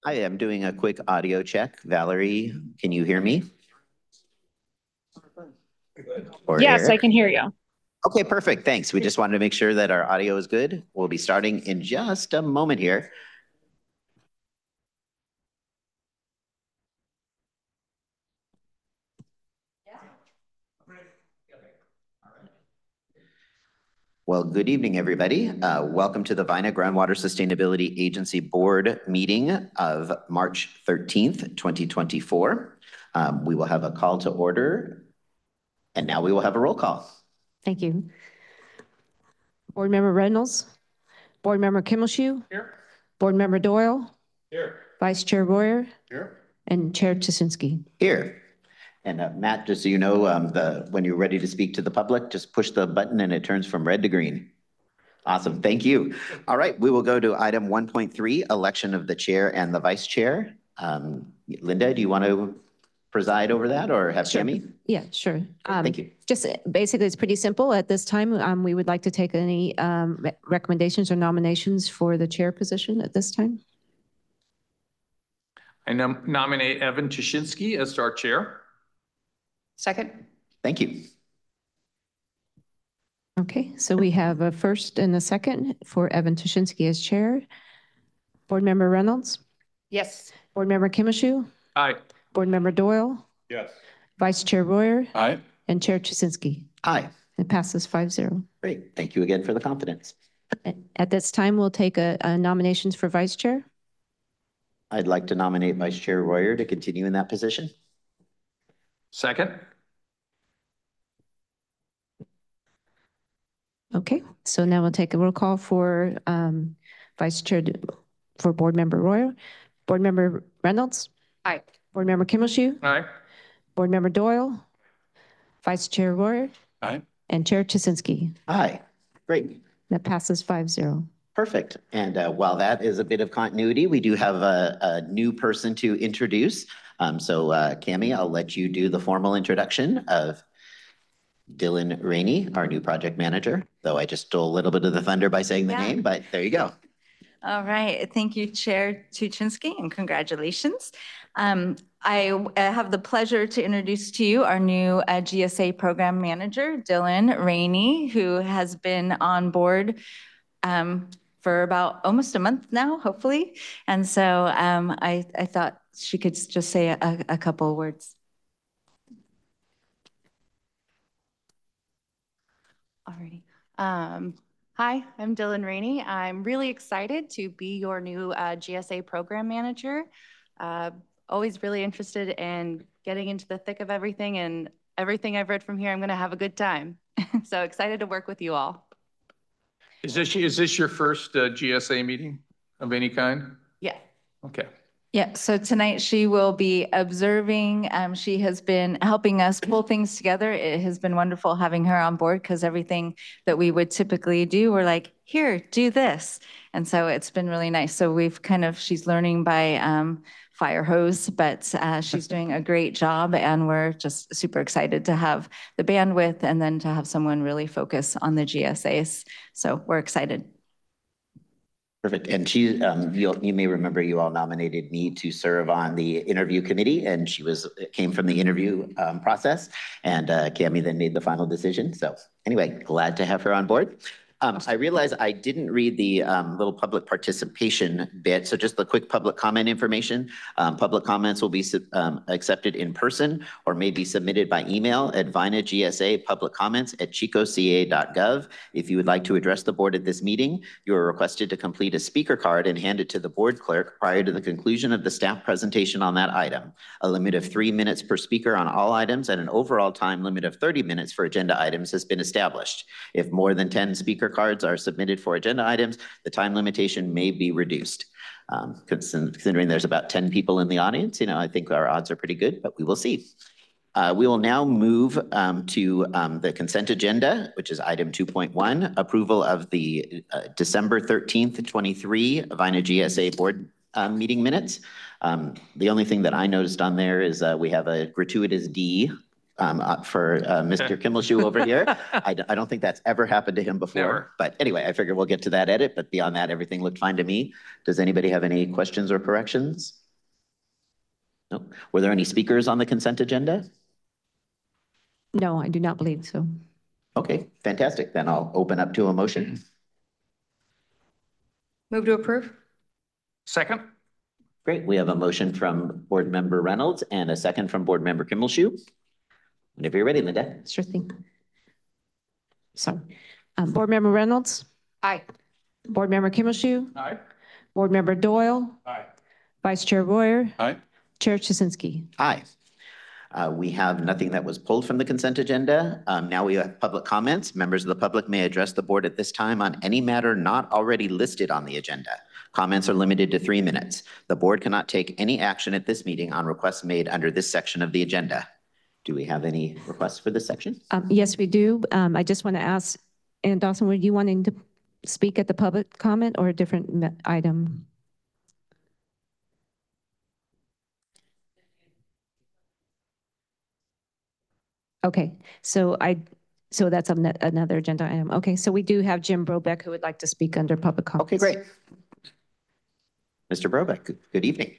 Hi, I'm doing a quick audio check. Valerie, can you hear me? Or Yes, Eric? I can hear you. Okay, perfect. Thanks. We just wanted to make sure that our audio is good. We'll be starting in just a moment here. Well, good evening, everybody. Welcome to the VINA Groundwater Sustainability Agency Board meeting of March 13th, 2024. We will have a call to order, and now we will have a roll call. Thank you. Board Member Reynolds. Board Member Kimmelshue. Here. Board Member Doyle. Here. Vice Chair Royer. Here. And Chair Chisinski. Here. And Matt, just so you know, when you're ready to speak to the public, just push the button and it turns from red to green. Awesome, thank you. All right, we will go to item 1.3, election of the chair and the vice chair. Linda, do you want to preside over that or have Tammy? Yeah, sure. Thank you. Just basically, it's pretty simple. At this time, we would like to take any recommendations or nominations for the chair position at this time. I nominate Evan Tushinsky as our chair. Second. Thank you. Okay, so we have a first and a second for Evan Tushinsky as chair. Board Member Reynolds. Yes. Board Member Kimmelshue. Aye. Board Member Doyle. Yes. Vice Chair Royer. Aye. And Chair Chisinski. Aye. It passes 5-0. Great, thank you again for the confidence. At this time, we'll take a nominations for vice chair. I'd like to nominate Vice Chair Royer to continue in that position. Second. Okay, so now we'll take a roll call for vice chair for board member Royer. Board member Reynolds. Aye. Board member Kimmelshue. Aye. Board member Doyle. Vice Chair Royer. Aye. And Chair Chisinski. Aye, great. That passes 5-0. Perfect. And while that is a bit of continuity, we do have a new person to introduce. So Cammie, I'll let you do the formal introduction of Dylan Rainey, our new project manager, though I just stole a little bit of the thunder by saying the name, but there you go. All right. Thank you, Chair Tuchinski, and congratulations. I have the pleasure to introduce to you our new GSA program manager, Dylan Rainey, who has been on board for about almost a month now, hopefully. And so I thought she could just say a couple of words. Alrighty. Hi, I'm Dylan Rainey. I'm really excited to be your new GSA program manager. Always really interested in getting into the thick of everything, and everything I've read from here, I'm going to have a good time. So excited to work with you all. Is this your first GSA meeting of any kind? Yeah. Okay. Yeah, so tonight she will be observing. She has been helping us pull things together. It has been wonderful having her on board because everything that we would typically do, we're like, here, do this. And so it's been really nice. So she's learning by fire hose, but she's doing a great job, and we're just super excited to have the bandwidth and then to have someone really focus on the GSAs. So we're excited. Perfect. And she, you may remember you all nominated me to serve on the interview committee, and she came from the interview process, and Cammie then made the final decision. So anyway, glad to have her on board. I realize I didn't read the little public participation bit, so just the quick public comment information. Public comments will be accepted in person or may be submitted by email at vinagsa publiccomments@chicoca.gov. If you would like to address the board at this meeting, you are requested to complete a speaker card and hand it to the board clerk prior to the conclusion of the staff presentation on that item. A limit of 3 minutes per speaker on all items and an overall time limit of 30 minutes for agenda items has been established. If more than 10 speaker cards are submitted for agenda items, the time limitation may be reduced. Considering there's about 10 people in the audience, I think our odds are pretty good, but we will see. We will now move to the consent agenda, which is item 2.1, approval of the December 13th, 23 VINA GSA board meeting minutes. The only thing that I noticed on there is we have a gratuitous D for Mr. Kimmelshue over here. I don't think that's ever happened to him before. Never. But anyway, I figure we'll get to that edit, but beyond that, everything looked fine to me. Does anybody have any questions or corrections? No. Were there any speakers on the consent agenda? No, I do not believe so. Okay, fantastic. Then I'll open up to a motion. Move to approve? Second? Great. We have a motion from Board Member Reynolds and a second from Board Member Kimmelshoe. Whenever you're ready, Linda. Sure thing. Sorry. Board Member Reynolds, Aye. Board Member Kimmelshoe, Aye. Board Member Doyle, Aye. Vice Chair Royer, Aye. Chair Chisinski. Aye. We have nothing that was pulled from the consent agenda. Now we have public comments. Members of the public may address the board at this time on any matter not already listed on the agenda. Comments are limited to 3 minutes. The board cannot take any action at this meeting on requests made under this section of the agenda. Do we have any requests for this section? Yes, we do. I just want to ask, and Dawson, were you wanting to speak at the public comment or a different item? Okay, so that's another agenda item. Okay, so we do have Jim Brobeck who would like to speak under public comments. Okay, great. Mr. Brobeck, good evening.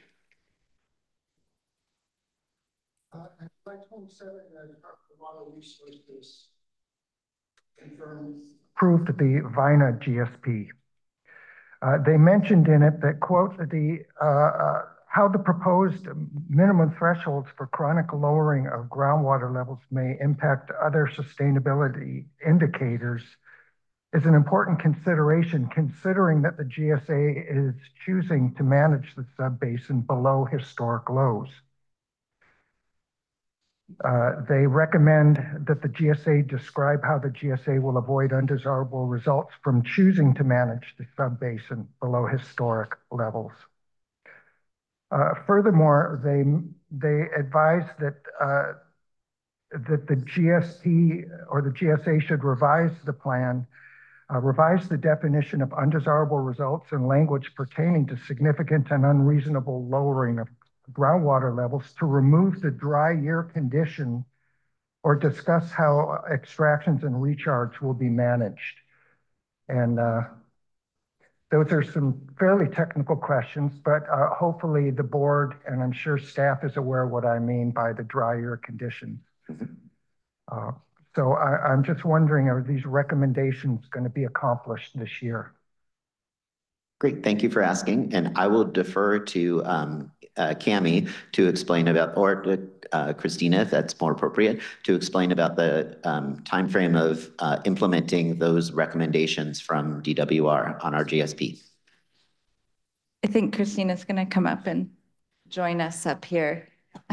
Approved the VINA GSP. They mentioned in it that, quote, how the proposed minimum thresholds for chronic lowering of groundwater levels may impact other sustainability indicators is an important consideration, considering that the GSA is choosing to manage the subbasin below historic lows. They recommend that the GSA describe how the GSA will avoid undesirable results from choosing to manage the subbasin below historic levels. Furthermore, they advise that the GSP or the GSA should revise the plan, revise the definition of undesirable results and language pertaining to significant and unreasonable lowering of groundwater levels to remove the dry year condition or discuss how extractions and recharge will be managed. And those are some fairly technical questions, but hopefully the board, and I'm sure staff is aware of what I mean by the dry year conditions. So I'm just wondering, are these recommendations going to be accomplished this year? Great, thank you for asking. And I will defer to Cami to explain about, or Christina, if that's more appropriate, to explain about the timeframe of implementing those recommendations from DWR on our GSP. I think Christina's going to come up and join us up here.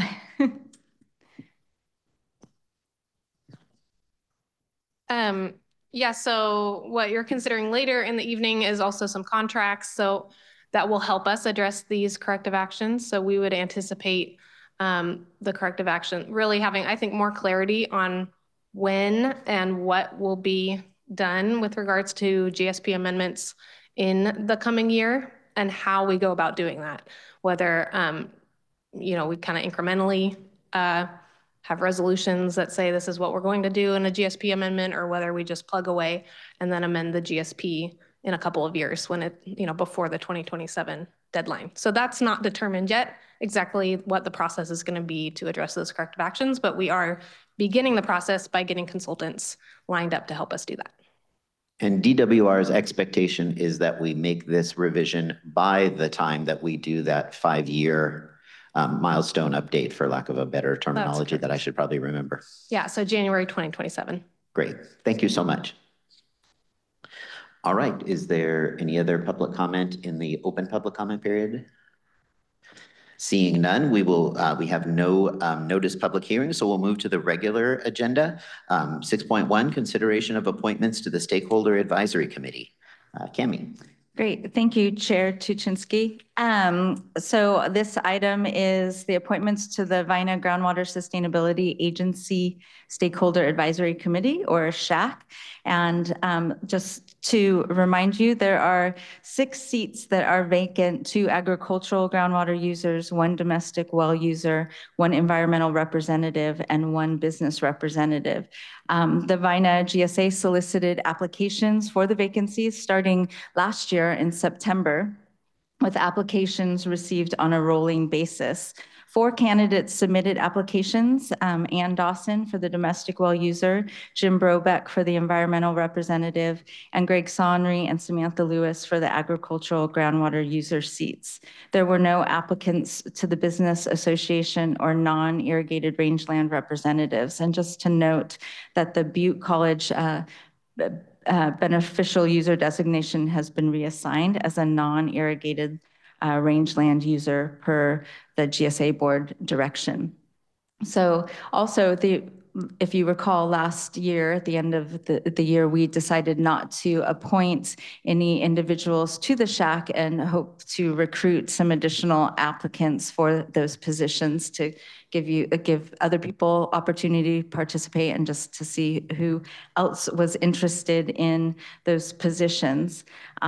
Yeah, so what you're considering later in the evening is also some contracts. So that will help us address these corrective actions. So we would anticipate the corrective action really having, I think, more clarity on when and what will be done with regards to GSP amendments in the coming year and how we go about doing that. Whether, we kind of incrementally have resolutions that say this is what we're going to do in a GSP amendment, or whether we just plug away and then amend the GSP in a couple of years when it, before the 2027 deadline. So that's not determined yet exactly what the process is going to be to address those corrective actions, but we are beginning the process by getting consultants lined up to help us do that. And DWR's expectation is that we make this revision by the time that we do that 5-year milestone update, for lack of a better terminology that I should probably remember. Yeah, so January 2027. Great, thank you so much. All right, is there any other public comment in the open public comment period? Seeing none, we have no notice public hearing, so we'll move to the regular agenda. 6.1, consideration of appointments to the Stakeholder Advisory Committee. Cami. Great. Thank you, Chair Tuchinski. So this item is the appointments to the VINA Groundwater Sustainability Agency Stakeholder Advisory Committee, or SHAC. And just to remind you, there are 6 seats that are vacant: 2 agricultural groundwater users, 1 domestic well user, 1 environmental representative, and 1 business representative. The VINA GSA solicited applications for the vacancies starting last year in September, with applications received on a rolling basis. 4 candidates submitted applications, Ann Dawson for the domestic well user, Jim Brobeck for the environmental representative, and Greg Sonry and Samantha Lewis for the agricultural groundwater user seats. There were no applicants to the Business Association or non-irrigated rangeland representatives. And just to note that the Butte College beneficial user designation has been reassigned as a non-irrigated rangeland user per the GSA board direction. So also if you recall last year, at the end of the year, we decided not to appoint any individuals to the SHAC and hope to recruit some additional applicants for those positions to give other people opportunity to participate and just to see who else was interested in those positions.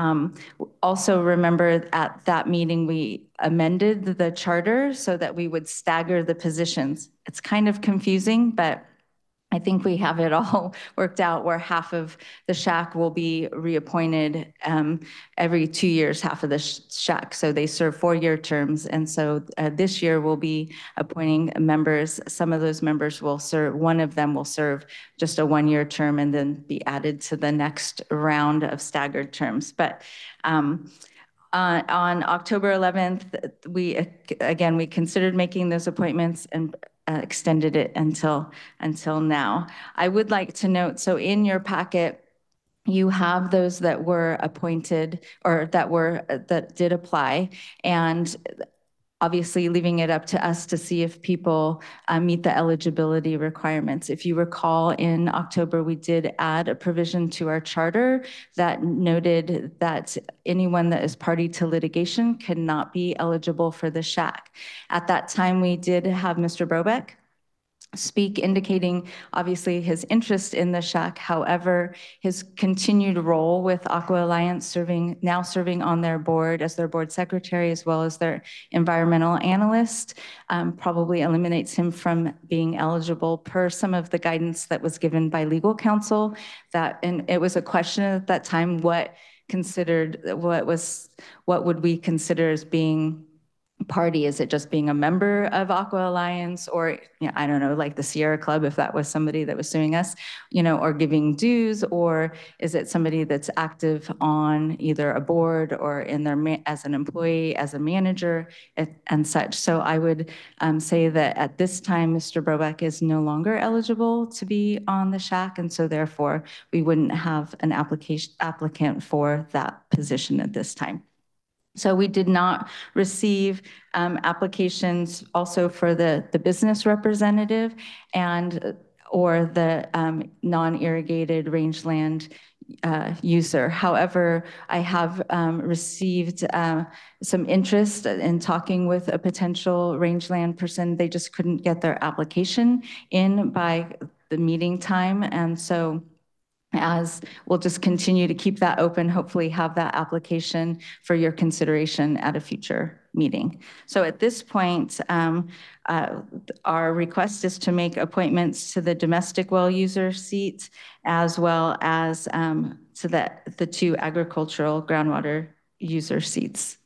Also remember at that meeting, we amended the charter so that we would stagger the positions. It's kind of confusing, but I think we have it all worked out where half of the SHAC will be reappointed every 2 years, half of the SHAC. So they serve 4-year terms. And so this year we'll be appointing members. Some of those members will serve, one of them will serve just a 1-year term and then be added to the next round of staggered terms. But on October 11th, we considered making those appointments and extended it until now. I would like to note, so in your packet, you have those that were appointed or that did apply, and obviously leaving it up to us to see if people meet the eligibility requirements. If you recall, in October, we did add a provision to our charter that noted that anyone that is party to litigation cannot be eligible for the SHAC. At that time, we did have Mr. Brobeck speak, indicating obviously his interest in the SHAC. However, his continued role with Aqua Alliance, now serving on their board as their board secretary as well as their environmental analyst, probably eliminates him from being eligible per some of the guidance that was given by legal counsel. And it was a question at that time, what would we consider as being party? Is it just being a member of Aqua Alliance, or I don't know, like the Sierra Club, if that was somebody that was suing us, or giving dues, or is it somebody that's active on either a board or in their as an employee, as a manager, and such. So I would say that at this time, Mr. Brobeck is no longer eligible to be on the SHAC, and so therefore we wouldn't have an applicant for that position at this time. So we did not receive applications also for the business representative or the non-irrigated rangeland user. However, I have received some interest in talking with a potential rangeland person. They just couldn't get their application in by the meeting time, and so as we'll just continue to keep that open, hopefully have that application for your consideration at a future meeting. So at this point, our request is to make appointments to the domestic well user seat, as well as to the 2 agricultural groundwater user seats.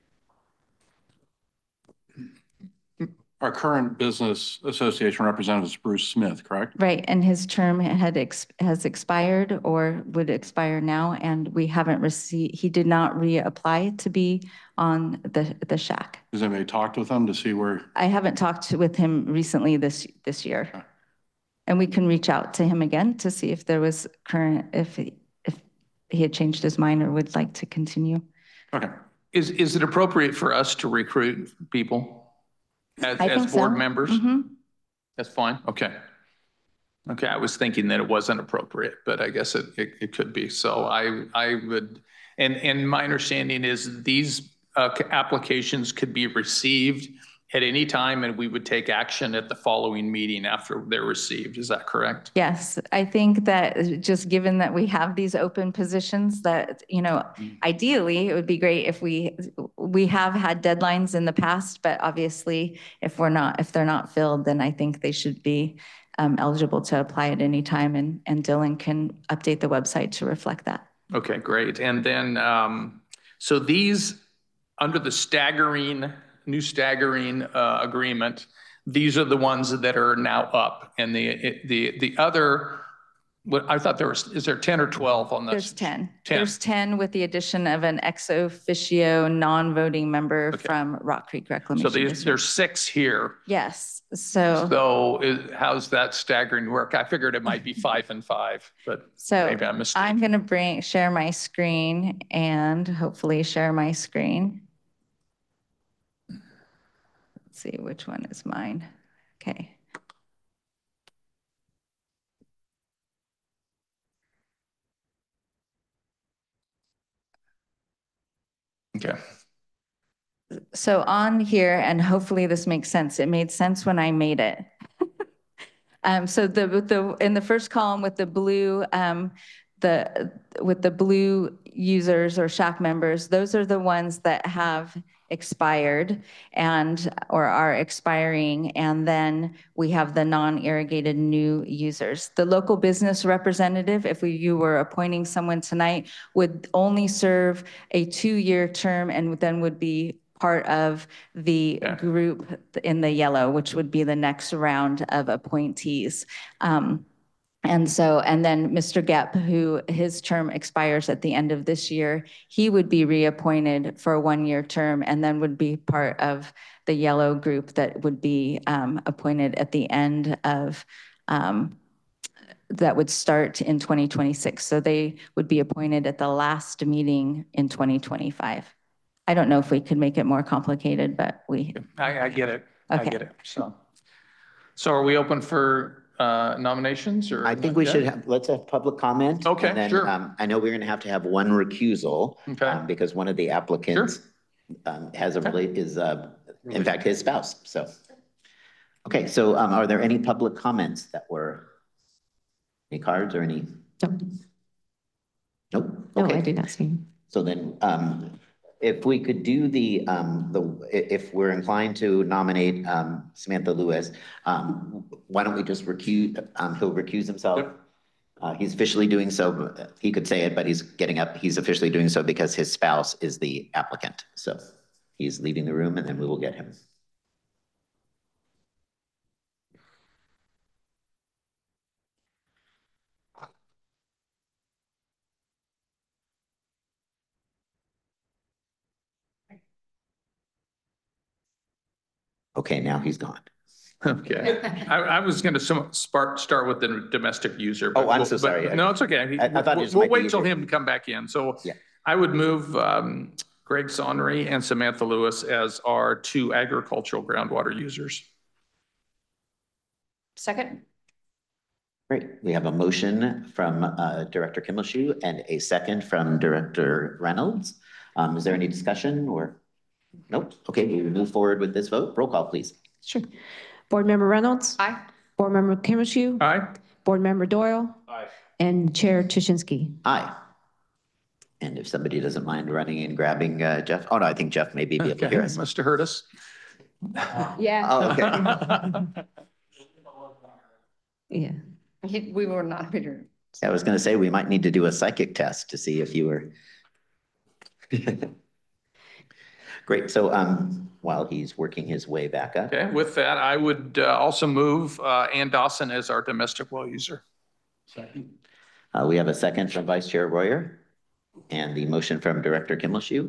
Our current business association representative is Bruce Smith, correct? Right, and his term has expired or would expire now, and we haven't received, he did not reapply to be on the SHAC. Has anybody talked with him to see where? I haven't talked with him recently this year. Okay. And we can reach out to him again to see if there was if he had changed his mind or would like to continue. Okay. Is it appropriate for us to recruit people as board members? Mm-hmm. That's fine. Okay. Okay. I was thinking that it wasn't appropriate, but I guess it could be. So I would, and my understanding is these applications could be received at any time, and we would take action at the following meeting after they're received. Is that correct? Yes. I think that just given that we have these open positions that, ideally it would be great if we have had deadlines in the past, but obviously if they're not filled, then I think they should be eligible to apply at any time, and Dylan can update the website to reflect that. Okay, great. And then, so these under the new staggering agreement, these are the ones that are now up. And the other, I thought is there 10 or 12 on this? There's 10. 10. There's 10 with the addition of an ex officio non-voting member from Rock Creek Reclamation So District. there's 6 here. Yes, so. So how's that staggering work? I figured it might be 5 and 5, but maybe I'm mistaken. I'm gonna share my screen and hopefully share my screen. Let's see which one is mine. Okay. Okay. So on here, and hopefully this makes sense. It made sense when I made it. So in the first column with the blue, with the blue users or shack members, those are the ones that have expired or are expiring, and then we have the non-irrigated new users. The local business representative, if you were appointing someone tonight, would only serve a 2-year term and then would be part of the group in the yellow, which would be the next round of appointees. And then Mr. Gepp, who his term expires at the end of this year, he would be reappointed for a 1-year term and then would be part of the yellow group that would be appointed at the end of, that would start in 2026. So they would be appointed at the last meeting in 2025. I don't know if we could make it more complicated, but I get it. Okay. I get it. So are we open for nominations or? I think we should let's have public comment. Okay, and then, sure. I know we're going to have one recusal. Okay. Because one of the applicants has in fact, his spouse. So, okay. So are there any public comments any cards or any? No. Nope. No, Okay. I do not see. So then, if we could do if we're inclined to nominate Samantha Lewis, why don't we just he'll recuse himself. Yep. He's officially doing so. He could say it, but he's getting up. He's officially doing so because his spouse is the applicant. So he's leaving the room and then we will get him. Okay, now he's gone. Okay. I was going to start with the domestic user. Oh, I'm so sorry. No, it's okay. I thought it we'll wait till him to come back in. So yeah. I would move Greg Sonnery and Samantha Lewis as our 2 agricultural groundwater users. Second. Great. We have a motion from Director Kimmelshue and a second from Director Reynolds. Is there any discussion or? Nope. Okay, we will move forward with this vote. Roll call, please. Sure. Board Member Reynolds? Aye. Board Member Kimmelshue? Aye. Board Member Doyle? Aye. And Chair Tuschinski? Aye. And if somebody doesn't mind running and grabbing Jeff. Oh, no, I think Jeff may be able to hear us. Must have heard us. Yeah. Oh, okay. Yeah. We were not here. I was going to say we might need to do a psychic test to see if you were. Great. So while he's working his way back up. Okay. With that, I would also move Ann Dawson as our domestic well user. Second. We have a second from Vice Chair Royer and the motion from Director Kimmelshue.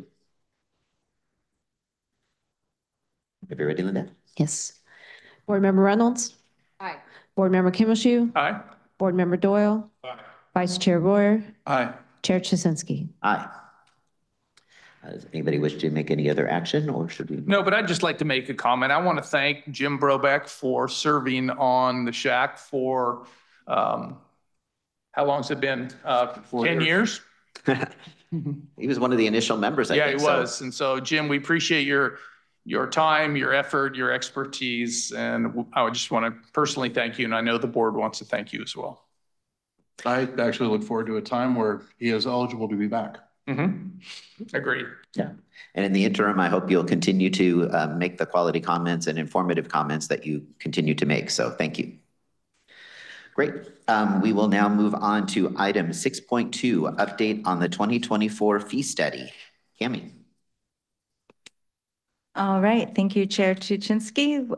Are you ready, Linda? Yes. Board Member Reynolds? Aye. Board Member Kimmelshue? Aye. Board Member Doyle? Aye. Vice Chair Royer? Aye. Chair Tuschinski? Aye. Does anybody wish to make any other action or should we? No, but I'd just like to make a comment. I want to thank Jim Brobeck for serving on the shack for, how long's it been? 10 years? He was one of the initial members, I Yeah, think. he was. And so, Jim, we appreciate your time, your effort, your expertise. And I would just want to personally thank you. And I know the board wants to thank you as well. I actually look forward to a time where he is eligible to be back. Agreed. Yeah. And in the interim, I hope you'll continue to make the quality comments and informative comments that you continue to make. So thank you. Great. We will now move on to item 6.2, update on the 2024 fee study. Cami. All right, thank you, Chair Tuchinski.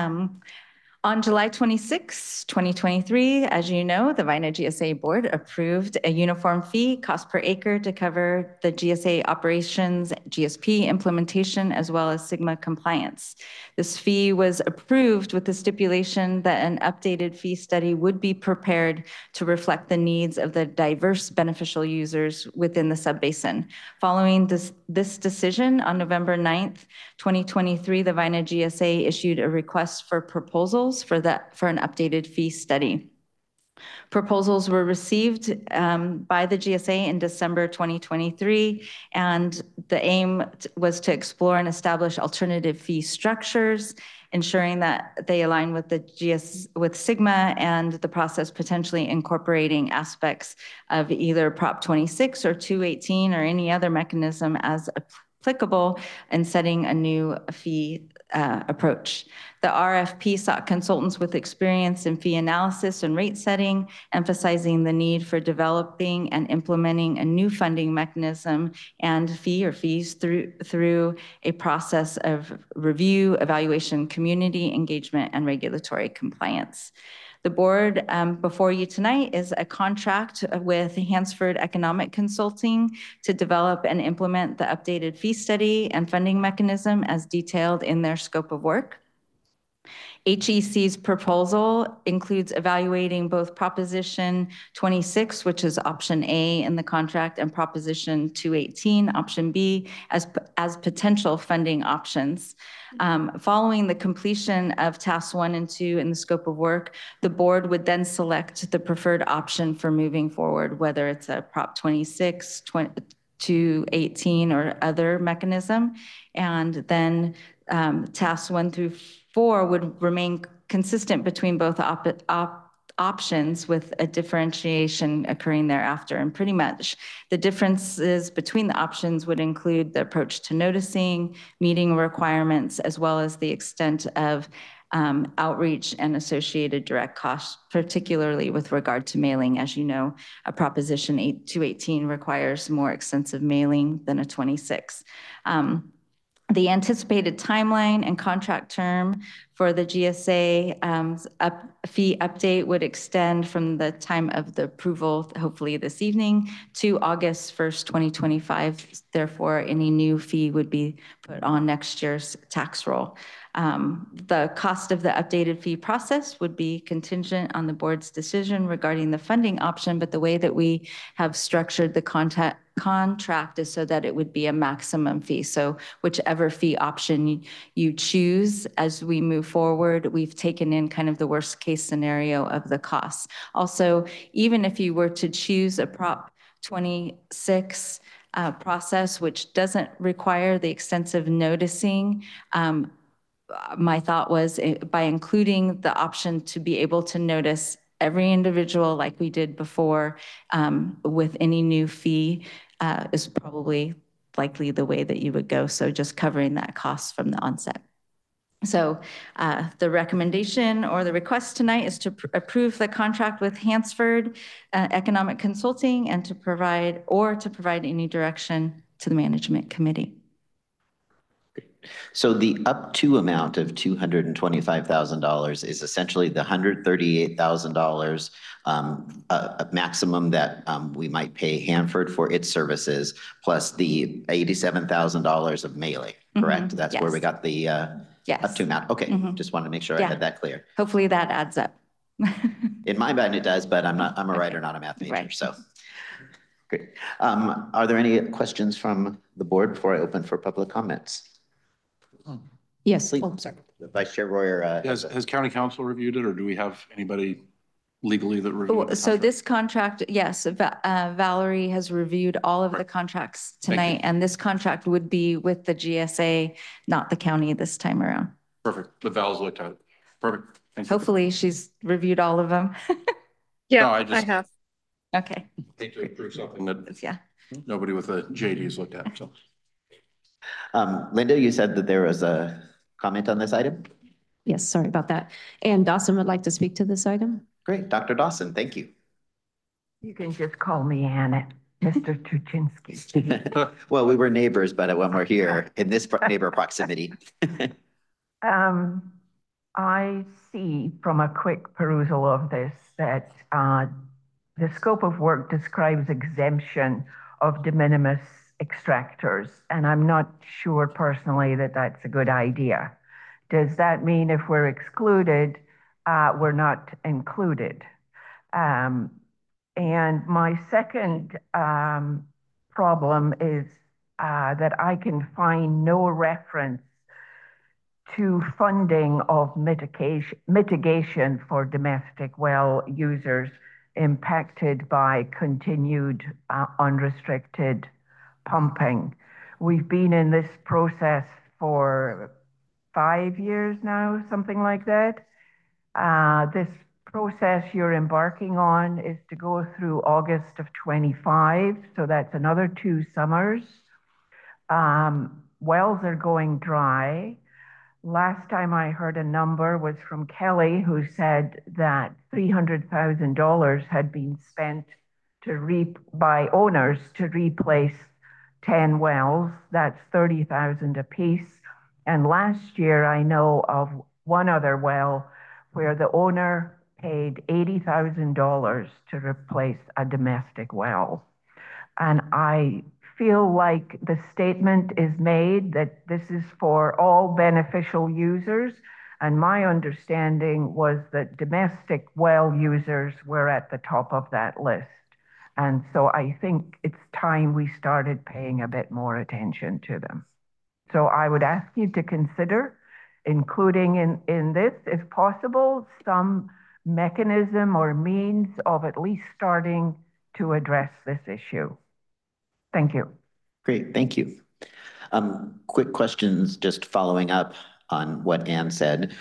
On July 26, 2023, as you know, the Vina GSA Board approved a uniform fee cost per acre to cover the GSA operations, GSP implementation, as well as Sigma compliance. This fee was approved with the stipulation that an updated fee study would be prepared to reflect the needs of the diverse beneficial users within the subbasin. Following this decision on November 9th, 2023, the Vina GSA issued a request for proposals for an updated fee study. Proposals were received by the GSA in December 2023, and the aim was to explore and establish alternative fee structures, ensuring that they align with with Sigma and the process, potentially incorporating aspects of either Prop 26 or 218 or any other mechanism as applicable, and setting a new fee approach. The RFP sought consultants with experience in fee analysis and rate setting, emphasizing the need for developing and implementing a new funding mechanism and fees through a process of review, evaluation, community engagement, and regulatory compliance. The board before you tonight is a contract with Hansford Economic Consulting to develop and implement the updated fee study and funding mechanism as detailed in their scope of work. HEC's proposal includes evaluating both Proposition 26, which is option A in the contract, and Proposition 218, option B, as potential funding options. Following the completion of tasks 1 and 2 in the scope of work, the board would then select the preferred option for moving forward, whether it's a Prop 26, 218, or other mechanism. And then tasks 1 through 4 would remain consistent between both options, with a differentiation occurring thereafter. And pretty much the differences between the options would include the approach to noticing, meeting requirements, as well as the extent of outreach and associated direct costs, particularly with regard to mailing. As you know, a Proposition 218 requires more extensive mailing than a 26. The anticipated timeline and contract term for the GSA fee update would extend from the time of the approval, hopefully this evening, to August 1st, 2025. Therefore, any new fee would be put on next year's tax roll. The cost of the updated fee process would be contingent on the board's decision regarding the funding option, but the way that we have structured the contract is so that it would be a maximum fee. So whichever fee option you choose as we move forward, we've taken in kind of the worst case scenario of the costs. Also, even if you were to choose a Prop 26 process, which doesn't require the extensive noticing, my thought was by including the option to be able to notice every individual like we did before with any new fee is probably likely the way that you would go. So just covering that cost from the onset. So the recommendation or the request tonight is to approve the contract with Hansford Economic Consulting and to provide any direction to the management committee. So the up to amount of $225,000 is essentially the $138,000 maximum that we might pay Hanford for its services, plus the $87,000 of mailing, correct? That's where we got the up to amount. Okay, just wanted to make sure I had that clear. Hopefully that adds up. In my mind it does, but I'm a writer, not a math major, right. So. Great. Are there any questions from the board before I open for public comments? Yes. Please. Oh, sorry. Vice Chair Royer. Has county council reviewed it, or do we have anybody legally that reviewed it? So this contract, yes, Valerie has reviewed all of the contracts tonight, and this contract would be with the GSA, not the county this time around. Perfect. The Val's looked at it. Perfect. Thank you. Hopefully she's reviewed all of them. Yeah, no, I have. Okay. Hate to approve something that nobody with a JD has looked at. So. Linda, you said that there was a comment on this item? Yes, sorry about that. And Dawson would like to speak to this item. Great. Dr. Dawson, thank you. You can just call me Annette. Mr. Tuchinski. Well, we were neighbors, but when we're here in this neighbor proximity. I see from a quick perusal of this that the scope of work describes exemption of de minimis extractors, and I'm not sure personally that that's a good idea. Does that mean if we're excluded, we're not included? And my second problem is that I can find no reference to funding of mitigation for domestic well users impacted by continued unrestricted pumping. We've been in this process for 5 years now, something like that. This process you're embarking on is to go through August of 25, so that's another 2 summers. Wells are going dry. Last time I heard a number was from Kelly, who said that $300,000 had been spent by owners to replace 10 wells. That's $30,000 apiece. And last year I know of one other well where the owner paid $80,000 to replace a domestic well. And I feel like the statement is made that this is for all beneficial users. And my understanding was that domestic well users were at the top of that list. And so I think it's time we started paying a bit more attention to them. So I would ask you to consider including in this, if possible, some mechanism or means of at least starting to address this issue. Thank you. Great, thank you. Quick questions, just following up on what Ann said.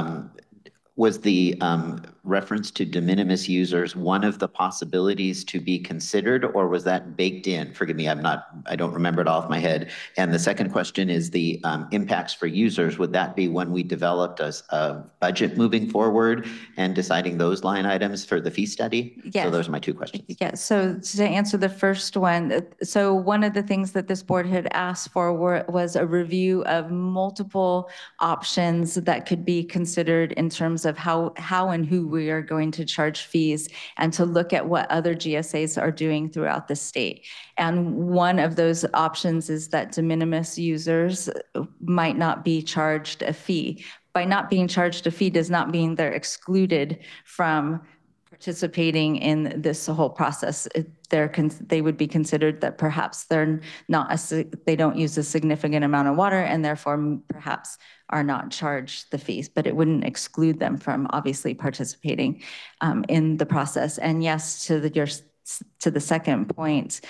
Was the reference to de minimis users one of the possibilities to be considered, or was that baked in? Forgive me, I don't remember it off my head. And the second question is the impacts for users. Would that be when we developed a budget moving forward and deciding those line items for the fee study? Yes. So those are my 2 questions. Yes. So to answer the first one, so one of the things that this board had asked for was a review of multiple options that could be considered in terms of how and who we are going to charge fees, and to look at what other GSAs are doing throughout the state. And one of those options is that de minimis users might not be charged a fee. By not being charged a fee does not mean they're excluded from participating in this whole process. They would be considered that perhaps they don't use a significant amount of water, and therefore perhaps are not charged the fees, but it wouldn't exclude them from obviously participating in the process. And yes, to the second point,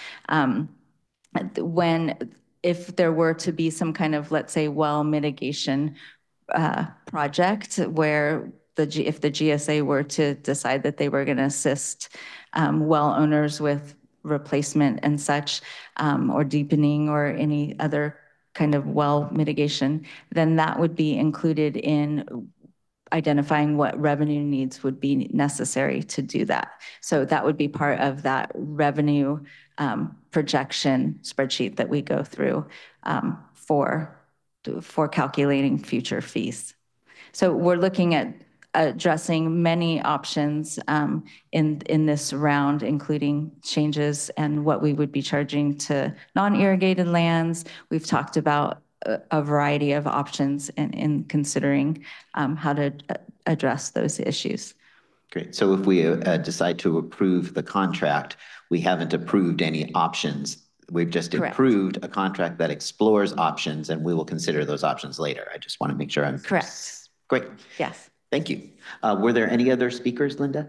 if there were to be some kind of, let's say, well mitigation project where if the GSA were to decide that they were going to assist well owners with replacement and such, or deepening or any other kind of well mitigation, then that would be included in identifying what revenue needs would be necessary to do that. So that would be part of that revenue projection spreadsheet that we go through for calculating future fees. So we're looking at addressing many options in this round, including changes and what we would be charging to non-irrigated lands. We've talked about a variety of options in considering how to address those issues. Great. So if we decide to approve the contract, we haven't approved any options. We've just Correct. Approved a contract that explores options, and we will consider those options later. I just want to make sure I'm correct. Great. Yes. Thank you. Were there any other speakers, Linda?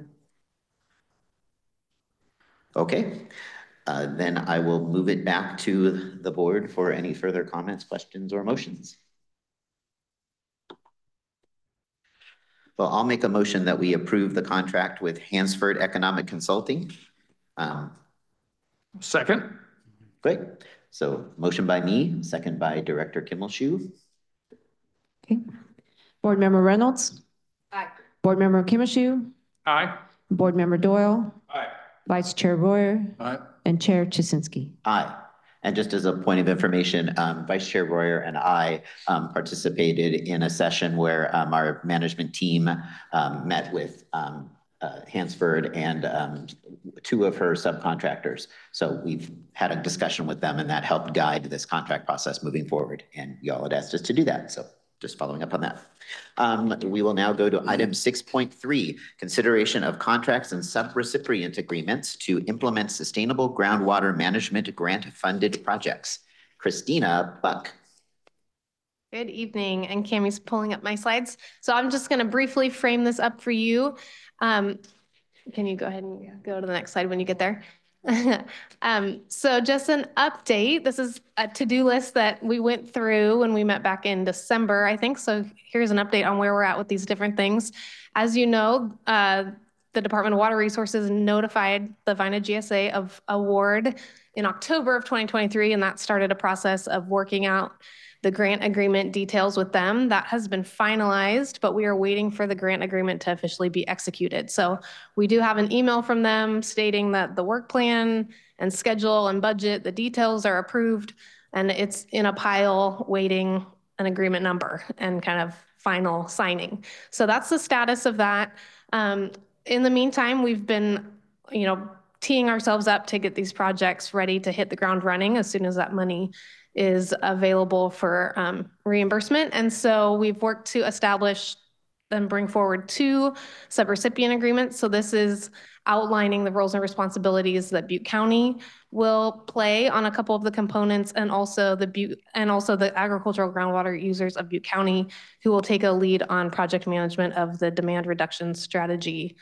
Okay. Then I will move it back to the board for any further comments, questions, or motions. Well, I'll make a motion that we approve the contract with Hansford Economic Consulting. Second. Great. So motion by me, second by Director Kimmelshue. Okay. Board Member Reynolds. Aye. Board Member Kimmelshue. Aye. Board Member Doyle. Aye. Vice Chair Royer. Aye. and Chair Chisinski. Aye. And just as a point of information, Vice Chair Royer and I participated in a session where our management team met with Hansford and 2 of her subcontractors. So we've had a discussion with them, and that helped guide this contract process moving forward. And y'all had asked us to do that. So just following up on that. We will now go to item 6.3, consideration of contracts and subrecipient agreements to implement sustainable groundwater management grant-funded projects. Christina Buck. Good evening, and Cammie's pulling up my slides. So I'm just going to briefly frame this up for you. Can you go ahead and go to the next slide when you get there? So just an update. This is a to-do list that we went through when we met back in December, I think. So here's an update on where we're at with these different things. As you know, the Department of Water Resources notified the VINA GSA of award in October of 2023, and that started a process of working out the grant agreement details with them. That has been finalized, but we are waiting for the grant agreement to officially be executed. So we do have an email from them stating that the work plan and schedule and budget, the details are approved, and it's in a pile waiting an agreement number and kind of final signing. So that's the status of that. In the meantime, we've been, teeing ourselves up to get these projects ready to hit the ground running as soon as that money is available for reimbursement. And so we've worked to establish and bring forward 2 subrecipient agreements. So this is outlining the roles and responsibilities that Butte County will play on a couple of the components, and also the agricultural groundwater users of Butte County, who will take a lead on project management of the demand reduction strategy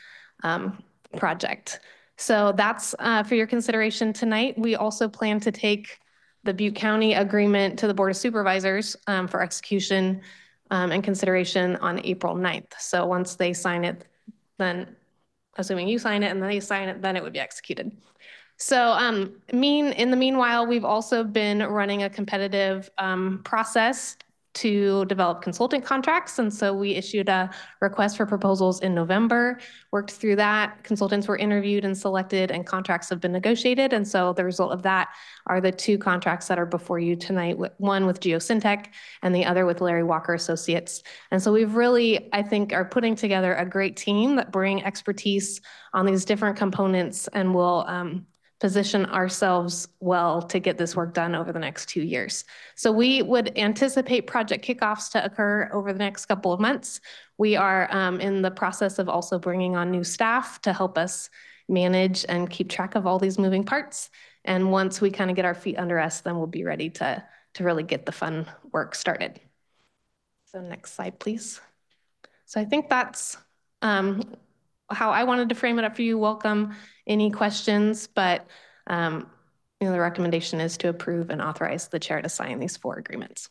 project. So that's for your consideration tonight. We also plan to take the Butte County agreement to the Board of Supervisors for execution and consideration on April 9th. So once they sign it, then assuming you sign it and they sign it, then it would be executed. So in the meanwhile, we've also been running a competitive process to develop consultant contracts. And so we issued a request for proposals in November, worked through that. Consultants were interviewed and selected, and contracts have been negotiated. And so the result of that are the 2 contracts that are before you tonight, one with Geosyntec and the other with Larry Walker Associates. And so we've really, I think, are putting together a great team that bring expertise on these different components, and will position ourselves well to get this work done over the next 2 years. So we would anticipate project kickoffs to occur over the next couple of months. We are in the process of also bringing on new staff to help us manage and keep track of all these moving parts. And once we kind of get our feet under us, then we'll be ready to really get the fun work started. So next slide, please. So I think that's how I wanted to frame it up for you. Welcome any questions, but the recommendation is to approve and authorize the chair to sign these 4 agreements.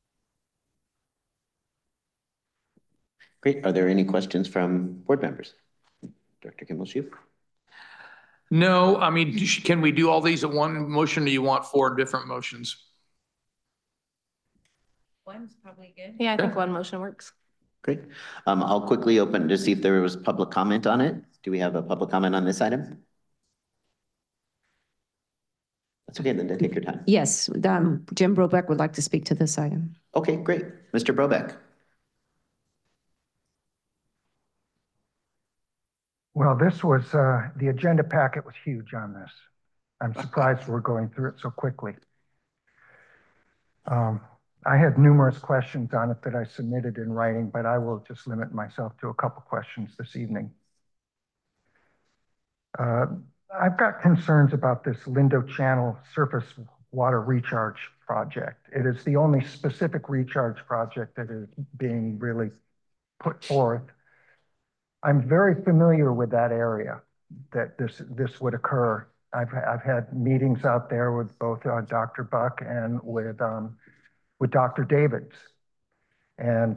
Great. Are there any questions from board members? Dr. Kimball-Schuh? No, I mean, can we do all these at one motion, or do you want 4 different motions? One's probably good. Yeah, I think one motion works. Great. I'll quickly open to see if there was public comment on it. Do we have a public comment on this item? That's okay, then take your time. Yes, Jim Brobeck would like to speak to this item. Okay, great. Mr. Brobeck. Well, the agenda packet was huge on this. I'm surprised we're going through it so quickly. I had numerous questions on it that I submitted in writing, but I will just limit myself to a couple questions this evening. I've got concerns about this Lindo Channel surface water recharge project. It is the only specific recharge project that is being really put forth. I'm very familiar with that area that this would occur. I've had meetings out there with both Dr. Buck and with Dr. Davids. And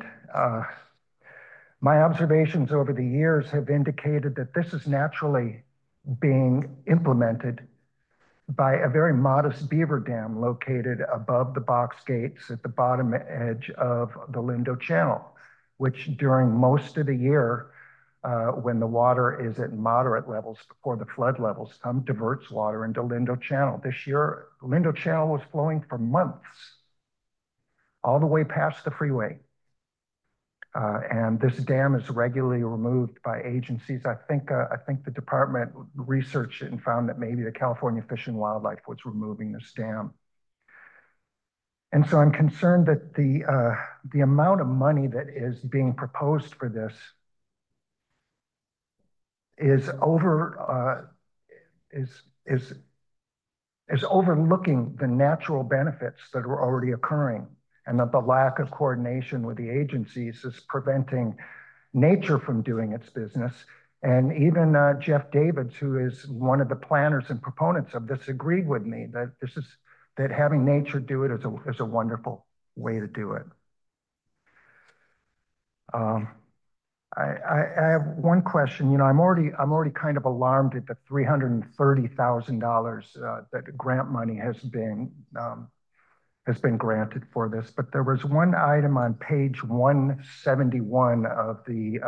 my observations over the years have indicated that this is naturally being implemented by a very modest beaver dam located above the box gates at the bottom edge of the Lindo Channel, which during most of the year when the water is at moderate levels before the flood levels come, diverts water into Lindo Channel. This year, Lindo Channel was flowing for months, all the way past the freeway. And this dam is regularly removed by agencies. I think the department researched it and found that maybe the California Fish and Wildlife was removing this dam. And so I'm concerned that the amount of money that is being proposed for this is overlooking the natural benefits that are already occurring, and that the lack of coordination with the agencies is preventing nature from doing its business. And even Jeff Davids, who is one of the planners and proponents of this, agreed with me that that having nature do it is a wonderful way to do it. I have one question. You know, I'm already kind of alarmed at the $330,000 that grant money has been granted for this. But there was one item on page 171 of the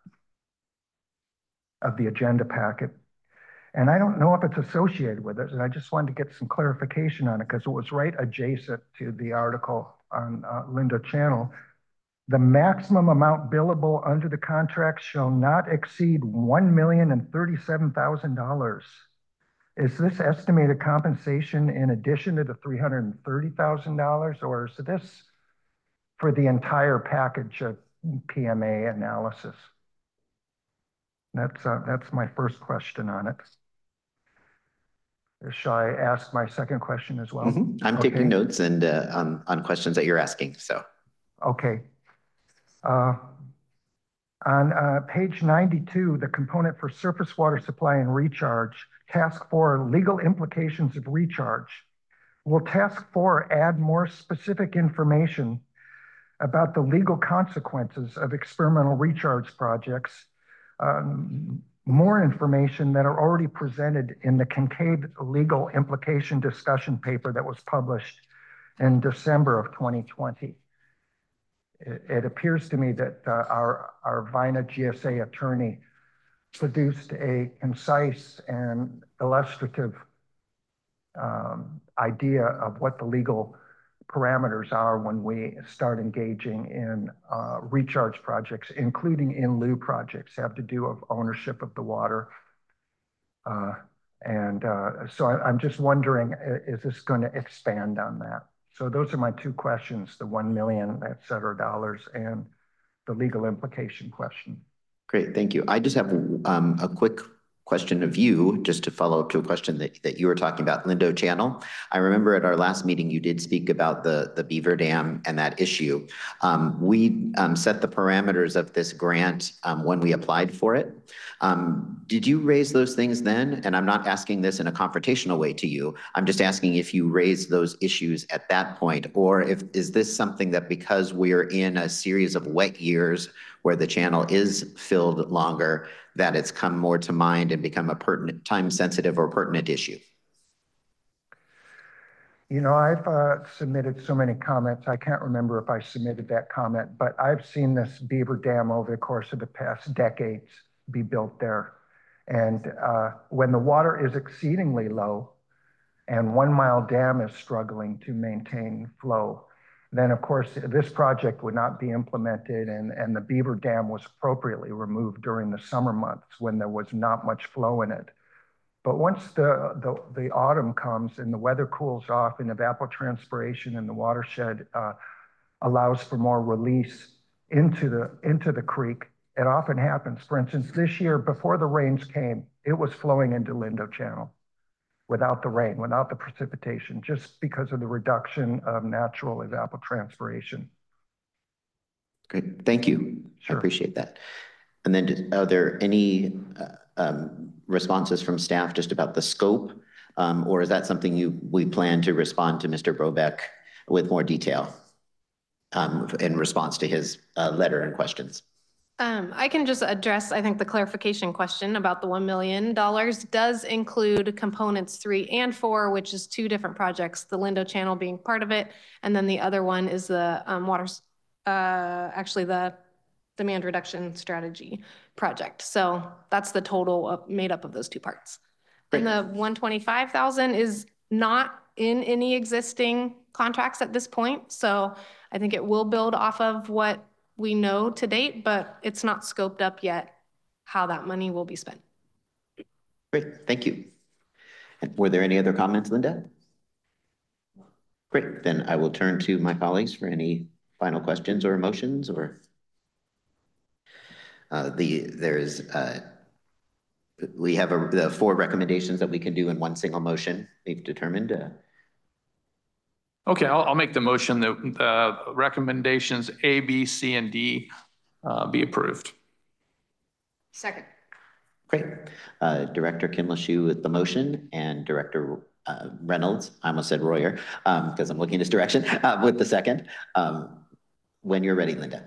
agenda packet, and I don't know if it's associated with it. And I just wanted to get some clarification on it because it was right adjacent to the article on Lindo Channel. The maximum amount billable under the contract shall not exceed $1,037,000. Is this estimated compensation in addition to the $330,000, or is this for the entire package of PMA analysis? That's my first question on it. Shall I ask my second question as well? Mm-hmm. I'm taking notes and on questions that you're asking. So, okay. On page 92, the component for surface water supply and recharge, task 4, legal implications of recharge. Will task 4 add more specific information about the legal consequences of experimental recharge projects, more information that are already presented in the Kincaid legal implication discussion paper that was published in December of 2020? It appears to me that our VINA GSA attorney produced a concise and illustrative idea of what the legal parameters are when we start engaging in recharge projects, including in lieu projects, have to do with ownership of the water. So I'm just wondering, is this going to expand on that? So those are my two questions, the $1 million, et cetera, dollars, and the legal implication question. Great, thank you. I just have a quick question of you, just to follow up to a question that you were talking about, Lindo Channel. I remember at our last meeting, you did speak about the Beaver Dam and that issue. We set the parameters of this grant when we applied for it. Did you raise those things then? And I'm not asking this in a confrontational way to you. I'm just asking if you raised those issues at that point, or is this something that because we're in a series of wet years where the channel is filled longer, that it's come more to mind and become a pertinent, time-sensitive or pertinent issue? You know, I've submitted so many comments. I can't remember if I submitted that comment, but I've seen this Beaver Dam over the course of the past decades be built there. And when the water is exceedingly low and 1 Mile Dam is struggling to maintain flow, then of course this project would not be implemented, and the Beaver Dam was appropriately removed during the summer months when there was not much flow in it. But once the autumn comes and the weather cools off and evapotranspiration in the watershed allows for more release into the creek, it often happens. For instance, this year before the rains came, it was flowing into Lindo Channel without the rain, without the precipitation, just because of the reduction of natural evapotranspiration. Great, thank you. Sure. I appreciate that. And then are there any responses from staff just about the scope, or is that something we plan to respond to Mr. Brobeck with more detail in response to his letter and questions? I can just address, I think, the clarification question about the $1 million does include components 3 and 4, which is 2 different projects, the Lindo Channel being part of it. And then the other one is the demand reduction strategy project. So that's the total made up of those two parts. Great. And the 125,000 is not in any existing contracts at this point. So I think it will build off of what we know to date, but it's not scoped up yet how that money will be spent. Great, thank you. And were there any other comments, Linda? Great, then I will turn to my colleagues for any final questions or motions or we have the 4 recommendations that we can do in one single motion. We've determined. Okay, I'll make the motion that the recommendations A, B, C, and D be approved. Second. Great. Director Kimlishu with the motion and Director Reynolds, I almost said Royer because I'm looking in his direction, with the second. When you're ready, Linda.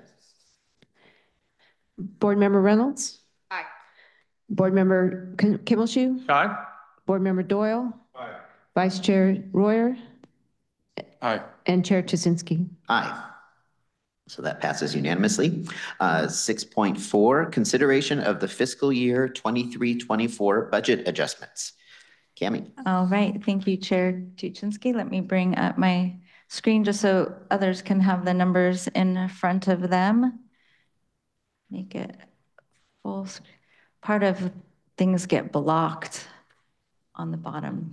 Board Member Reynolds? Aye. Board Member Kimlishu? Aye. Board Member Doyle? Aye. Vice Chair Royer? Aye. And Chair Tuszynski? Aye. So that passes unanimously. 6.4, consideration of the fiscal year 23-24 budget adjustments. Cami. All right, thank you, Chair Tuszynski. Let me bring up my screen just so others can have the numbers in front of them. Make it full screen. Part of things get blocked on the bottom.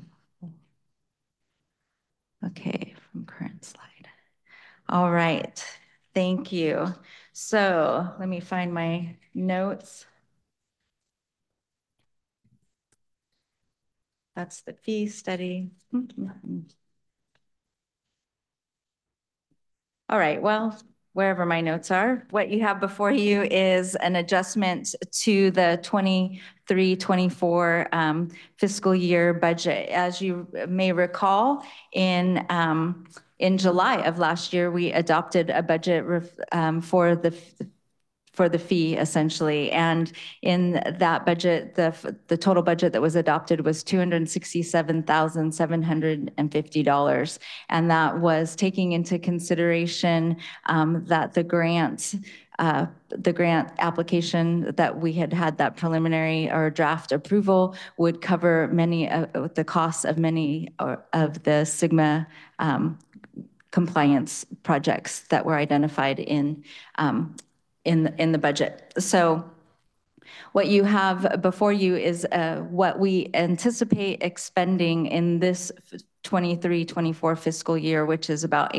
Okay, from current slide. All right, thank you. So let me find my notes. That's the fee study. All right, well, wherever my notes are, what you have before you is an adjustment to the 23-24 fiscal year budget. As you may recall, in July of last year, we adopted a budget for the fee, essentially. And in that budget, the total budget that was adopted was $267,750. And that was taking into consideration that the grant application that we had that preliminary or draft approval would cover many of the costs of many of the Sigma compliance projects that were identified in the budget. So what you have before you is what we anticipate expending in this 23-24 fiscal year, which is about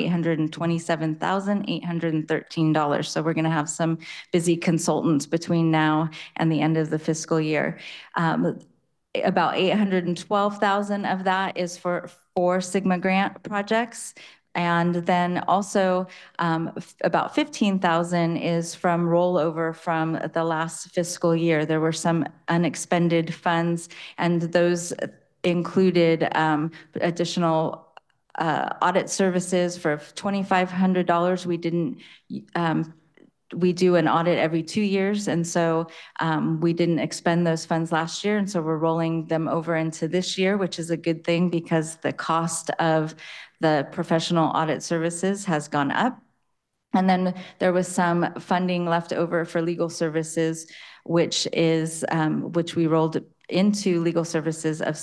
$827,813. So we're going to have some busy consultants between now and the end of the fiscal year. About $812,000 of that is for Sigma grant projects. And then also about $15,000 is from rollover from the last fiscal year. There were some unexpended funds, and those included additional audit services for $2,500. We do an audit every 2 years, and so we didn't expend those funds last year, and so we're rolling them over into this year, which is a good thing because the cost of the professional audit services has gone up. And then there was some funding left over for legal services, which we rolled into legal services of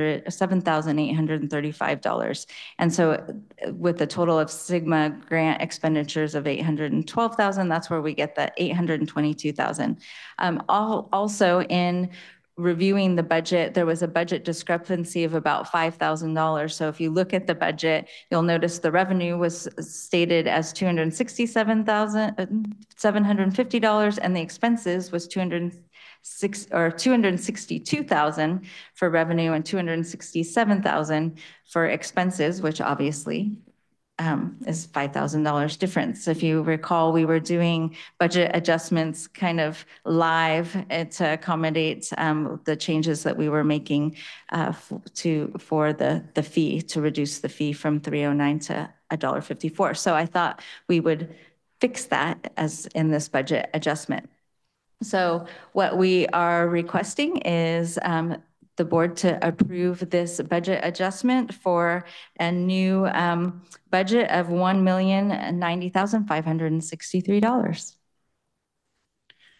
$7,835. And so with a total of Sigma grant expenditures of $812,000, that's where we get the $822,000. Also in reviewing the budget, there was a budget discrepancy of about $5,000. So if you look at the budget, you'll notice the revenue was stated as $267,750, and the expenses was $262,000 for revenue and $267,000 for expenses, which obviously is $5,000 difference. If you recall, we were doing budget adjustments kind of live to accommodate the changes that we were making for the fee, to reduce the fee from $309 to $1.54. So I thought we would fix that as in this budget adjustment. So what we are requesting is the board to approve this budget adjustment for a new budget of $1,090,563.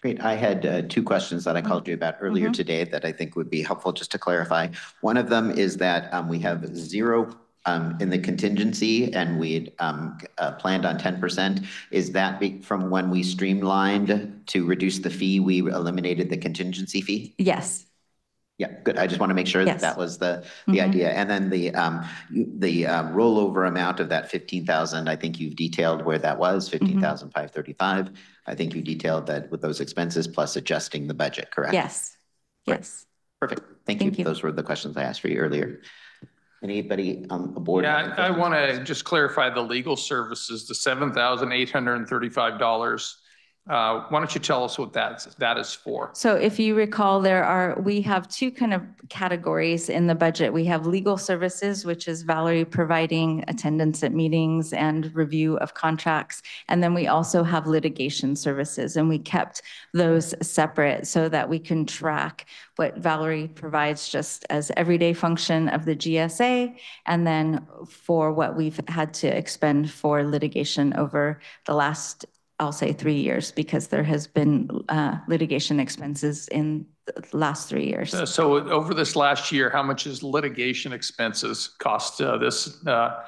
Great. I had two questions that I called you about earlier today that I think would be helpful just to clarify. One of them is that we have zero in the contingency and we'd planned on 10%. Is that from when we streamlined to reduce the fee, we eliminated the contingency fee? Yes. Yeah, good. I just want to make sure that that was the idea. And then the rollover amount of that 15,000, I think you've detailed where that was, 15,535. I think you detailed that with those expenses plus adjusting the budget, correct? Yes. Yes. Perfect. Thank you. Those were the questions I asked for you earlier. Anybody on the board? Yeah, I want to just clarify the legal services, the $7,835. Why don't you tell us what that is for? So if you recall, we have two kind of categories in the budget. We have legal services, which is Valerie providing attendance at meetings and review of contracts. And then we also have litigation services, and we kept those separate so that we can track what Valerie provides just as everyday function of the GSA, and then for what we've had to expend for litigation over the last, I'll say 3 years, because there has been litigation expenses in the last 3 years. So over this last year, how much is litigation expenses cost this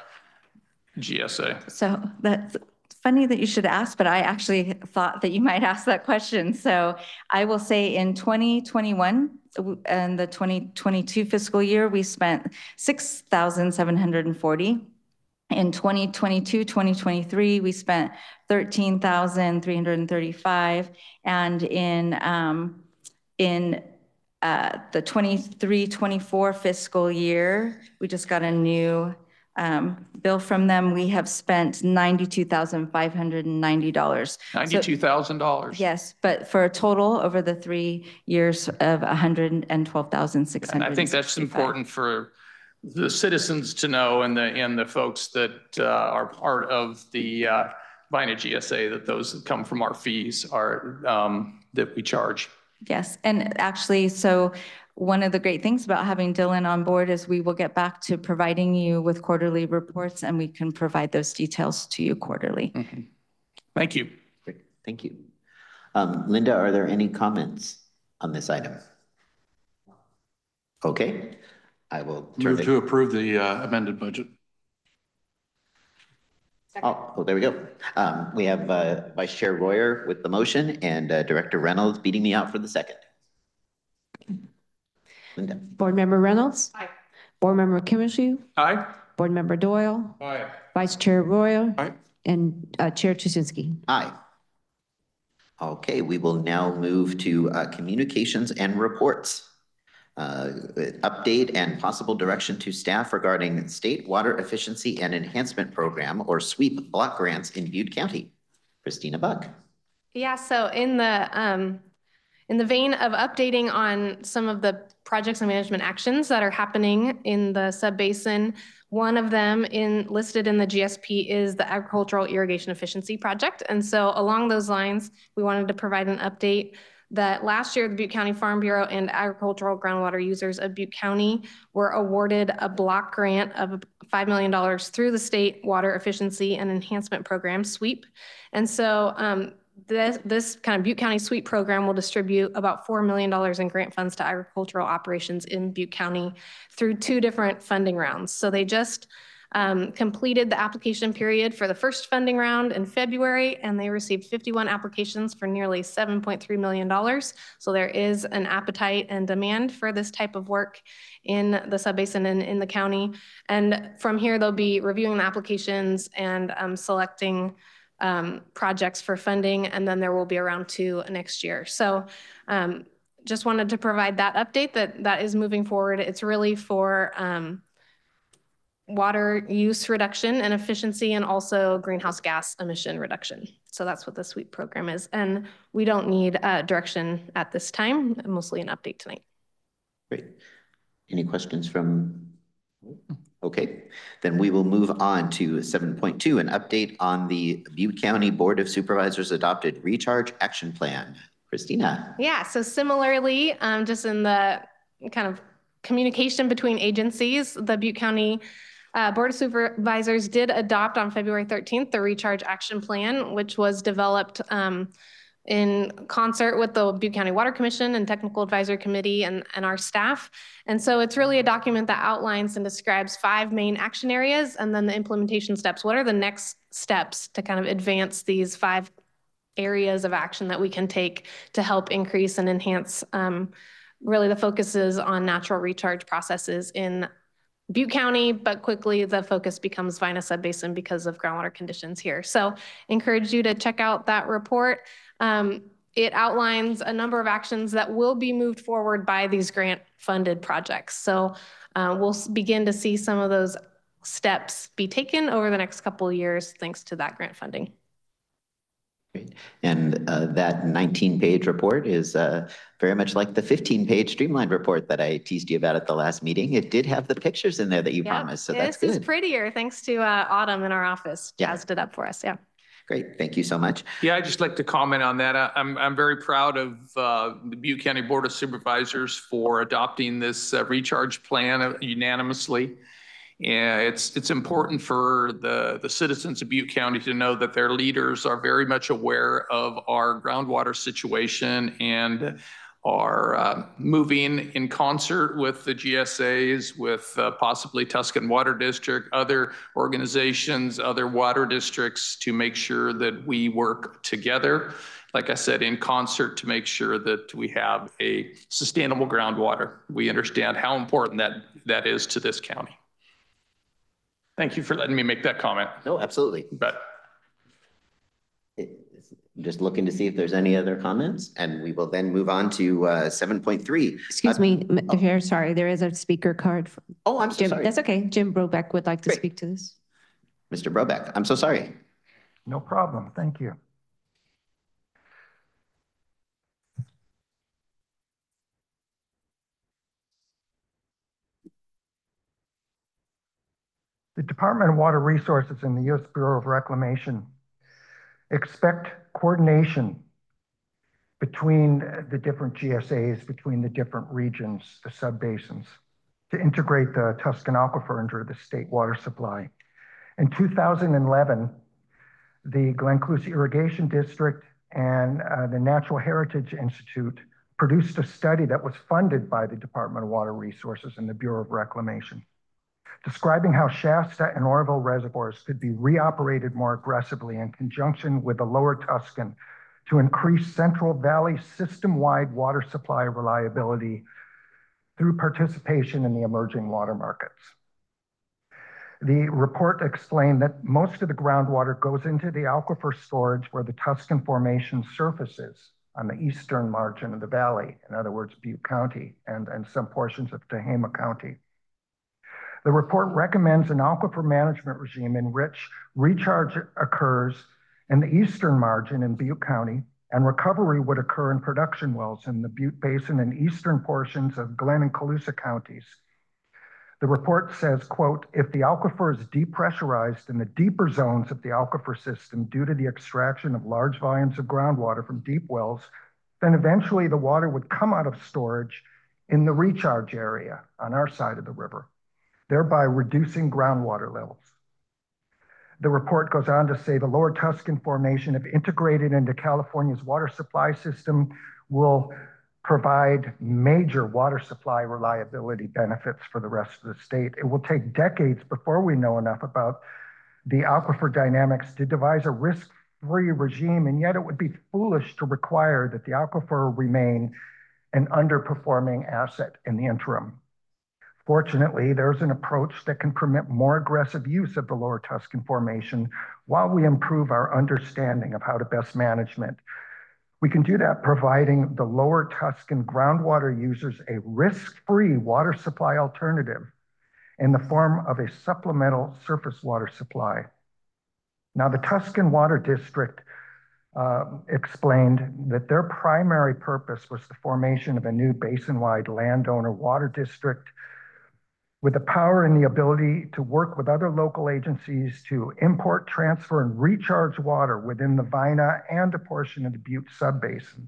GSA? So that's funny that you should ask, but I actually thought that you might ask that question. So I will say in 2021 and the 2022 fiscal year, we spent $6,740. In 2022, 2023, we spent $13,335, and in the 23-24 fiscal year, we just got a new bill from them. We have spent $92,590. $92,000. Yes, but for a total over the 3 years of $112,600. And I think that's important for the citizens to know, and the folks that are part of the Vina GSA, that those that come from our fees are that we charge. Yes, and actually, so one of the great things about having Dylan on board is we will get back to providing you with quarterly reports, and we can provide those details to you quarterly. Thank you. Great. Thank you. Linda, are there any comments on this item? Okay. I will move to approve the amended budget. Oh, there we go. We have Vice Chair Royer with the motion and Director Reynolds beating me out for the second. Linda. Board Member Reynolds. Aye. Board Member Kimishu. Aye. Board Member Doyle. Aye. Vice Chair Royer. Aye. And Chair Tuszynski. Aye. Okay, we will now move to communications and reports. Update and possible direction to staff regarding State Water Efficiency and Enhancement Program, or SWEEP, block grants in Butte County. Christina Buck. Yeah, so in the vein of updating on some of the projects and management actions that are happening in the sub-basin, one of them listed in the GSP is the Agricultural Irrigation Efficiency Project. And so along those lines, we wanted to provide an update that last year, the Butte County Farm Bureau and agricultural groundwater users of Butte County were awarded a block grant of $5 million through the State Water Efficiency and Enhancement Program, SWEEP. And so this kind of Butte County SWEEP program will distribute about $4 million in grant funds to agricultural operations in Butte County through 2 different funding rounds. So they just completed the application period for the first funding round in February, and they received 51 applications for nearly $7.3 million. So there is an appetite and demand for this type of work in the subbasin and in the county. And from here, they'll be reviewing the applications and selecting projects for funding, and then there will be a round 2 next year. So just wanted to provide that update that is moving forward. It's really for water use reduction and efficiency, and also greenhouse gas emission reduction. So that's what the SWEEP program is. And we don't need direction at this time, mostly an update tonight. Great. Any questions from? Okay, then we will move on to 7.2, an update on the Butte County Board of Supervisors adopted recharge action plan. Christina. Yeah, so similarly, just in the kind of communication between agencies, the Butte County Board of Supervisors did adopt on February 13th the Recharge Action Plan, which was developed in concert with the Butte County Water Commission and Technical Advisory Committee and our staff. And so it's really a document that outlines and describes 5 main action areas and then the implementation steps. What are the next steps to kind of advance these 5 areas of action that we can take to help increase and enhance really the focuses on natural recharge processes in Butte County, but quickly the focus becomes Vina Subbasin because of groundwater conditions here. So encourage you to check out that report. It outlines a number of actions that will be moved forward by these grant funded projects. So we'll begin to see some of those steps be taken over the next couple of years thanks to that grant funding. Great. And that 19-page report is very much like the 15-page streamlined report that I teased you about at the last meeting. It did have the pictures in there that you promised, so that's good. This is prettier thanks to Autumn in our office. Jazzed it up for us, Great, thank you so much. Yeah, I'd just like to comment on that. I'm very proud of the Butte County Board of Supervisors for adopting this recharge plan unanimously. Yeah, it's important for the citizens of Butte County to know that their leaders are very much aware of our groundwater situation and are moving in concert with the GSAs, with possibly Tuscan Water District, other organizations, other water districts to make sure that we work together, like I said, in concert to make sure that we have a sustainable groundwater. We understand how important that is to this county. Thank you for letting me make that comment. No, absolutely. But just looking to see if there's any other comments, and we will then move on to 7.3. Excuse me, Mr. Chair, sorry, there is a speaker card. Oh, I'm so Jim, sorry. that's okay. Jim Brobeck would like to speak to this. Mr. Brobeck, I'm so sorry. No problem. Thank you. The Department of Water Resources and the U.S. Bureau of Reclamation expect coordination between the different GSAs, between the different regions, the subbasins, to integrate the Tuscan Aquifer into the state water supply. In 2011, the Glenn-Clusa Irrigation District and the Natural Heritage Institute produced a study that was funded by the Department of Water Resources and the Bureau of Reclamation, describing how Shasta and Oroville reservoirs could be reoperated more aggressively in conjunction with the lower Tuscan to increase Central Valley system-wide water supply reliability through participation in the emerging water markets. The report explained that most of the groundwater goes into the aquifer storage where the Tuscan Formation surfaces on the eastern margin of the valley, in other words, Butte County and some portions of Tehama County. The report recommends an aquifer management regime in which recharge occurs in the eastern margin in Butte County, and recovery would occur in production wells in the Butte Basin and eastern portions of Glenn and Colusa counties. The report says, quote, if the aquifer is depressurized in the deeper zones of the aquifer system due to the extraction of large volumes of groundwater from deep wells, then eventually the water would come out of storage in the recharge area on our side of the river, thereby reducing groundwater levels. The report goes on to say the lower Tuscan Formation, if integrated into California's water supply system, will provide major water supply reliability benefits for the rest of the state. It will take decades before we know enough about the aquifer dynamics to devise a risk-free regime, and yet it would be foolish to require that the aquifer remain an underperforming asset in the interim. Fortunately, there's an approach that can permit more aggressive use of the lower Tuscan Formation while we improve our understanding of how to best manage it. We can do that providing the lower Tuscan groundwater users a risk-free water supply alternative in the form of a supplemental surface water supply. Now, the Tuscan Water District explained that their primary purpose was the formation of a new basin-wide landowner water district with the power and the ability to work with other local agencies to import, transfer, and recharge water within the Vina and a portion of the Butte subbasin.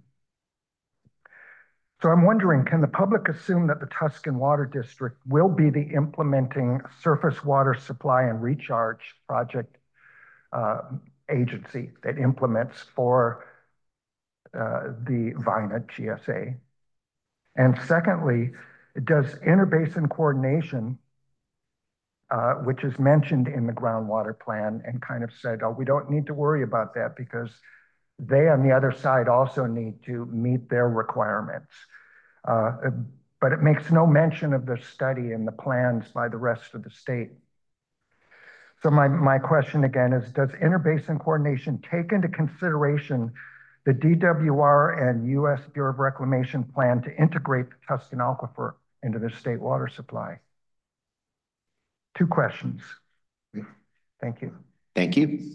So I'm wondering, can the public assume that the Tuscan Water District will be the implementing surface water supply and recharge project agency that implements for the VINA GSA? And secondly, does interbasin coordination, which is mentioned in the groundwater plan and kind of said, oh, we don't need to worry about that because they on the other side also need to meet their requirements. But it makes no mention of the study and the plans by the rest of the state. So my question again is, does interbasin coordination take into consideration the DWR and U.S. Bureau of Reclamation plan to integrate the Tuscan Aquifer into the state water supply? Two questions. Thank you. Thank you.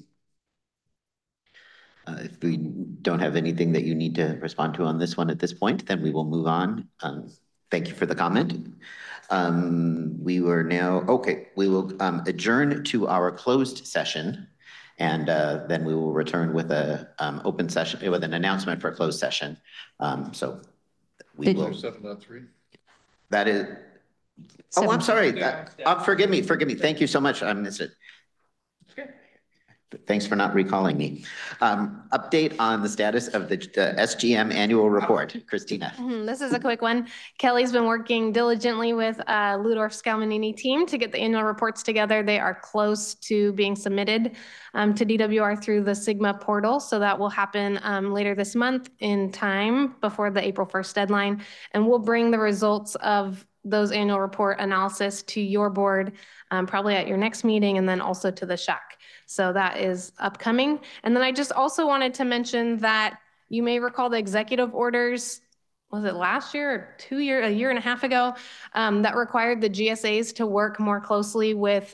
If we don't have anything that you need to respond to on this one at this point, then we will move on. Thank you for the comment. We will adjourn to our closed session, and then we will return with a open session, with an announcement for a closed session. So we will. 7.3. That is. Oh, I'm sorry. Forgive me. Thank you so much. I missed it. Thanks for not recalling me. Update on the status of the SGM annual report. Christina. This is a quick one. Kelly's been working diligently with Ludorf Scalmanini team to get the annual reports together. They are close to being submitted to DWR through the Sigma portal. So that will happen later this month in time before the April 1st deadline. And we'll bring the results of those annual report analysis to your board probably at your next meeting, and then also to the SHAC. So that is upcoming. And then I just also wanted to mention that you may recall the executive orders, was it last year or a year and a half ago, that required the GSAs to work more closely with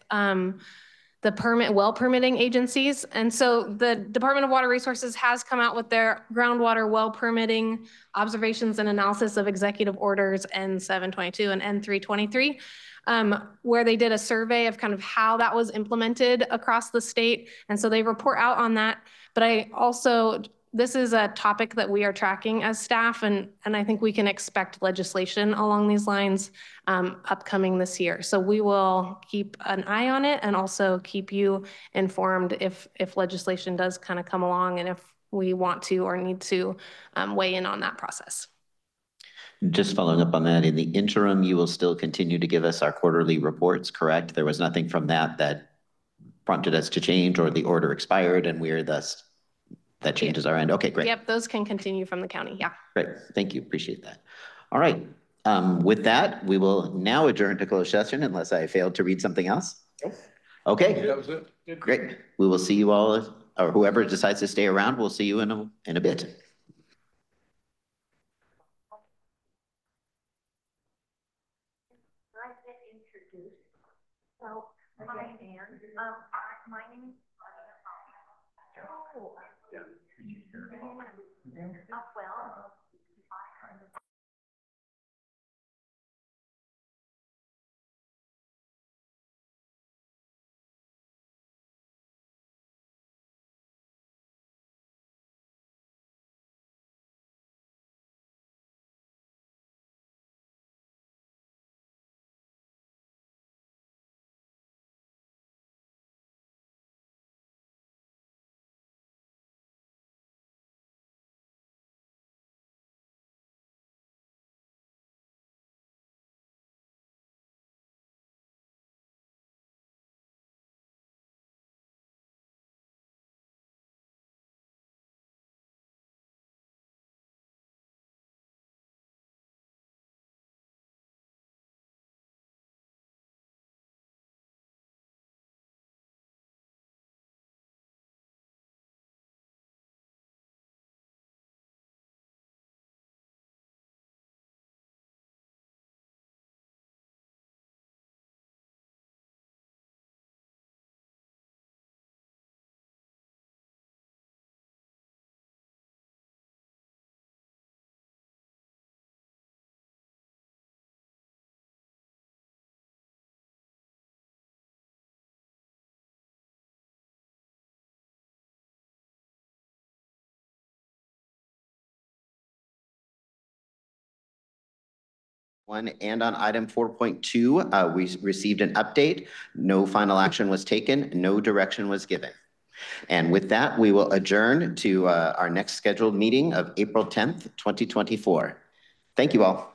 the well permitting agencies. And so the Department of Water Resources has come out with their groundwater well permitting observations and analysis of executive orders N722 and N323. Where they did a survey of kind of how that was implemented across the state. And so they report out on that. But this is a topic that we are tracking as staff, and I think we can expect legislation along these lines upcoming this year. So we will keep an eye on it and also keep you informed if legislation does kind of come along and if we want to or need to weigh in on that process. Just following up on that, in the interim, you will still continue to give us our quarterly reports, correct? There was nothing from that prompted us to change, or the order expired and we're thus, that changes our end. Okay, great. Yep, those can continue from the county, yeah. Great, thank you, appreciate that. All right, with that, we will now adjourn to closed session unless I failed to read something else. Okay, That was it. Good. Great. We will see you all, or whoever decides to stay around, we'll see you in a bit. So, my name is And on item 4.2, we received an update. No final action was taken. No direction was given. And with that, we will adjourn to our next scheduled meeting of April 10th, 2024. Thank you all.